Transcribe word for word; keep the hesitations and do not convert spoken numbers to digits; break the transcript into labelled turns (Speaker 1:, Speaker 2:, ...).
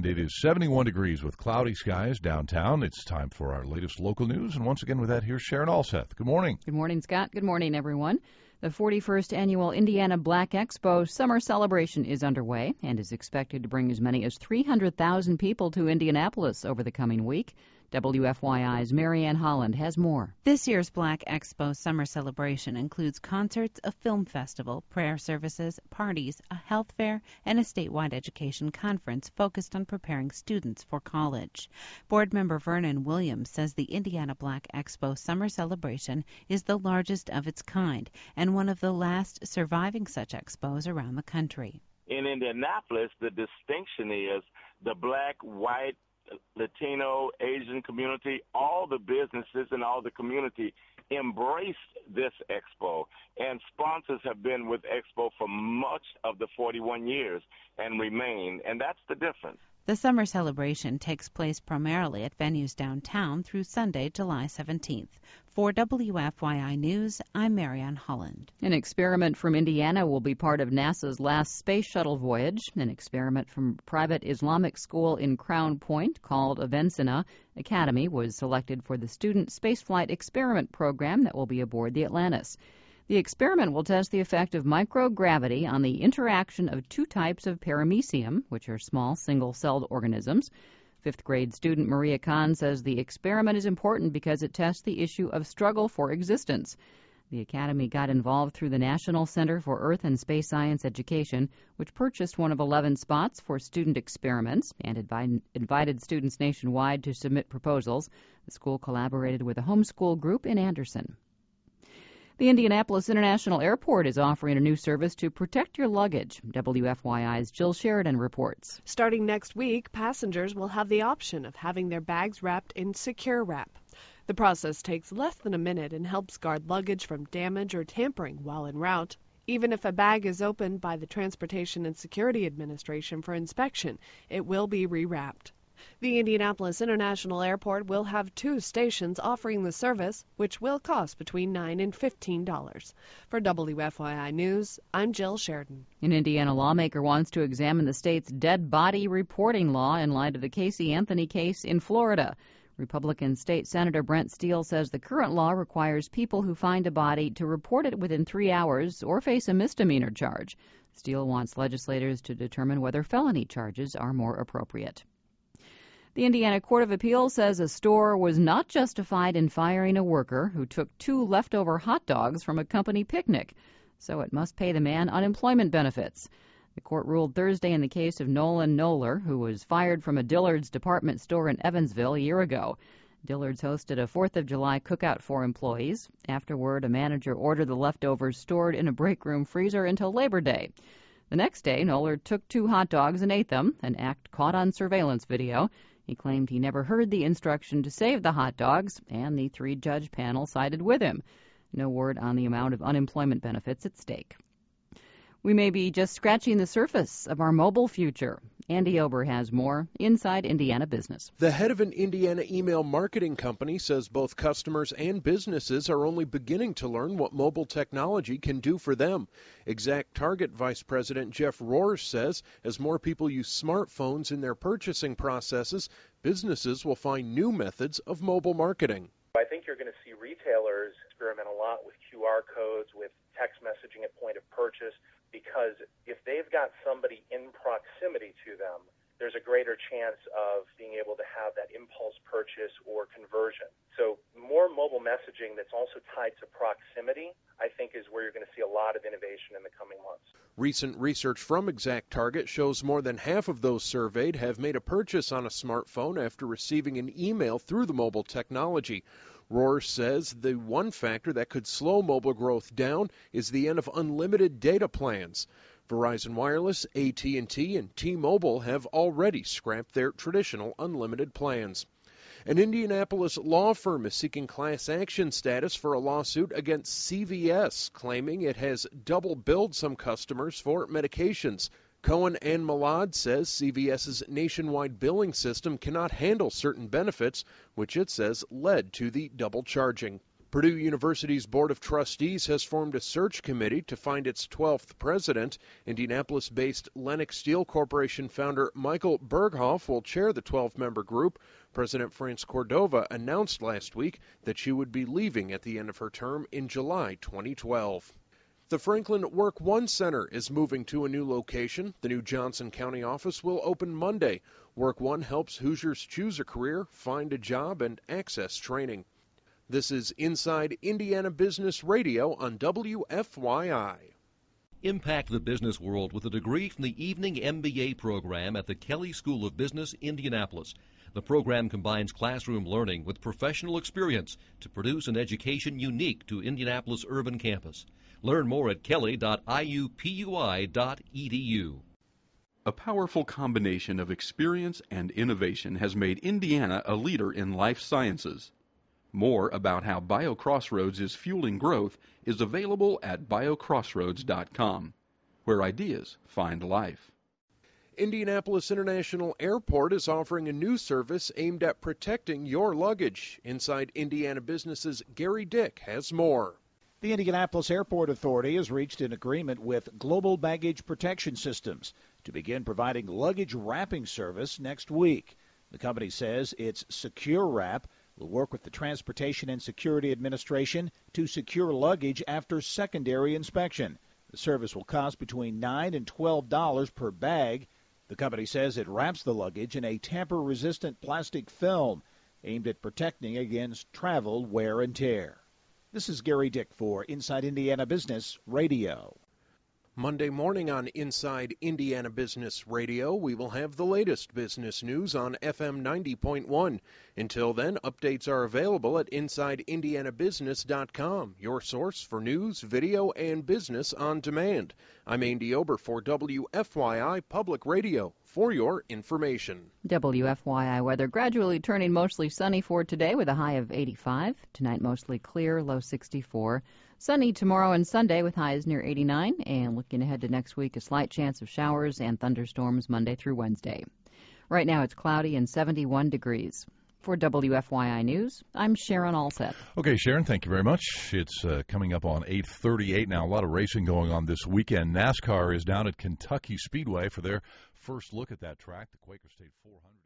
Speaker 1: it is seventy-one degrees with cloudy skies downtown. It's time for our latest local news. And once again with that, here's Sharon Alseth. Good morning.
Speaker 2: Good morning, Scott. Good morning, everyone. The forty-first Annual Indiana Black Expo Summer Celebration is underway and is expected to bring as many as three hundred thousand people to Indianapolis over the coming week. W F Y I's Marianne Holland has more.
Speaker 3: This year's Black Expo Summer Celebration includes concerts, a film festival, prayer services, parties, a health fair, and a statewide education conference focused on preparing students for college. Board member Vernon Williams says the Indiana Black Expo Summer Celebration is the largest of its kind and one of the last surviving such expos around the country.
Speaker 4: In Indianapolis, the distinction is the black, white, Latino, Asian community, all the businesses and all the community embraced this expo, and sponsors have been with Expo for much of the forty-one years and remain, and that's the difference.
Speaker 3: The summer celebration takes place primarily at venues downtown through Sunday, July seventeenth. For W F Y I News, I'm Marianne Holland.
Speaker 2: An experiment from Indiana will be part of NASA's last space shuttle voyage. An experiment from private Islamic school in Crown Point called Avicenna Academy was selected for the student spaceflight experiment program that will be aboard the Atlantis. The experiment will test the effect of microgravity on the interaction of two types of paramecium, which are small single-celled organisms. Fifth grade student Maria Kahn says the experiment is important because it tests the issue of struggle for existence. The Academy got involved through the National Center for Earth and Space Science Education, which purchased one of eleven spots for student experiments and invi- invited students nationwide to submit proposals. The school collaborated with a homeschool group in Anderson. The Indianapolis International Airport is offering a new service to protect your luggage. W F Y I's Jill Sheridan reports.
Speaker 5: Starting next week, passengers will have the option of having their bags wrapped in Secure Wrap. The process takes less than a minute and helps guard luggage from damage or tampering while en route. Even if a bag is opened by the Transportation and Security Administration for inspection, it will be rewrapped. The Indianapolis International Airport will have two stations offering the service, which will cost between nine dollars and fifteen dollars. For W F Y I News, I'm Jill Sheridan.
Speaker 2: An Indiana lawmaker wants to examine the state's dead body reporting law in light of the Casey Anthony case in Florida. Republican State Senator Brent Steele says the current law requires people who find a body to report it within three hours or face a misdemeanor charge. Steele wants legislators to determine whether felony charges are more appropriate. The Indiana Court of Appeals says a store was not justified in firing a worker who took two leftover hot dogs from a company picnic, so it must pay the man unemployment benefits. The court ruled Thursday in the case of Nolan Noller, who was fired from a Dillard's department store in Evansville a year ago. Dillard's hosted a fourth of July cookout for employees. Afterward, a manager ordered the leftovers stored in a break room freezer until Labor Day. The next day, Noller took two hot dogs and ate them, an act caught on surveillance video. He claimed he never heard the instruction to save the hot dogs, and the three-judge panel sided with him. No word on the amount of unemployment benefits at stake. We may be just scratching the surface of our mobile future. Andy Ober has more Inside Indiana Business.
Speaker 6: The head of an Indiana email marketing company says both customers and businesses are only beginning to learn what mobile technology can do for them. ExactTarget Vice President Jeff Rohr says as more people use smartphones in their purchasing processes, businesses will find new methods of mobile marketing.
Speaker 7: I think you're going to see retailers experiment a lot with Q R codes, with text messaging at point of purchase, because if they've got somebody in proximity to them, there's a greater chance of being able to have that impulse purchase or conversion. So more mobile messaging that's also tied to proximity, I think, is where you're going to see a lot of innovation in the coming months.
Speaker 6: Recent research from ExactTarget shows more than half of those surveyed have made a purchase on a smartphone after receiving an email through the mobile technology. Rohr says the one factor that could slow mobile growth down is the end of unlimited data plans. Verizon Wireless, A T and T, and T-Mobile have already scrapped their traditional unlimited plans. An Indianapolis law firm is seeking class action status for a lawsuit against C V S, claiming it has double billed some customers for medications. Cohen and Malad says CVS's nationwide billing system cannot handle certain benefits, which it says led to the double charging. Purdue University's Board of Trustees has formed a search committee to find its twelfth president. Indianapolis-based Lennox Steel Corporation founder Michael Berghoff will chair the twelve-member group. President France Cordova announced last week that she would be leaving at the end of her term in July twenty twelve. The Franklin Work One Center is moving to a new location. The new Johnson County office will open Monday. Work One helps Hoosiers choose a career, find a job, and access training. This is Inside Indiana Business Radio on W F Y I.
Speaker 8: Impact the business world with a degree from the Evening M B A program at the Kelley School of Business, Indianapolis. The program combines classroom learning with professional experience to produce an education unique to Indianapolis urban campus. Learn more at kelley dot I U P U I dot E D U.
Speaker 9: A powerful combination of experience and innovation has made Indiana a leader in life sciences. More about how BioCrossroads is fueling growth is available at bio crossroads dot com, where ideas find life.
Speaker 6: Indianapolis International Airport is offering a new service aimed at protecting your luggage. Inside Indiana Business's Gary Dick has more.
Speaker 10: The Indianapolis Airport Authority has reached an agreement with Global Baggage Protection Systems to begin providing luggage wrapping service next week. The company says its Secure Wrap will work with the Transportation and Security Administration to secure luggage after secondary inspection. The service will cost between nine dollars and twelve dollars per bag. The company says it wraps the luggage in a tamper-resistant plastic film aimed at protecting against travel wear and tear. This is Gary Dick for Inside Indiana Business Radio.
Speaker 6: Monday morning on Inside Indiana Business Radio, we will have the latest business news on F M ninety point one. Until then, updates are available at inside indiana business dot com, your source for news, video, and business on demand. I'm Andy Ober for W F Y I Public Radio. For your information.
Speaker 2: W F Y I weather gradually turning mostly sunny for today with a high of eighty-five. Tonight mostly clear, low sixty-four. Sunny tomorrow and Sunday with highs near eighty-nine. And looking ahead to next week, a slight chance of showers and thunderstorms Monday through Wednesday. Right now it's cloudy and seventy-one degrees. For W F Y I News, I'm Sharon Alseth.
Speaker 1: Okay, Sharon, thank you very much. It's uh, coming up on eight thirty-eight now. A lot of racing going on this weekend. NASCAR is down at Kentucky Speedway for their first look at that track, the Quaker State four hundred.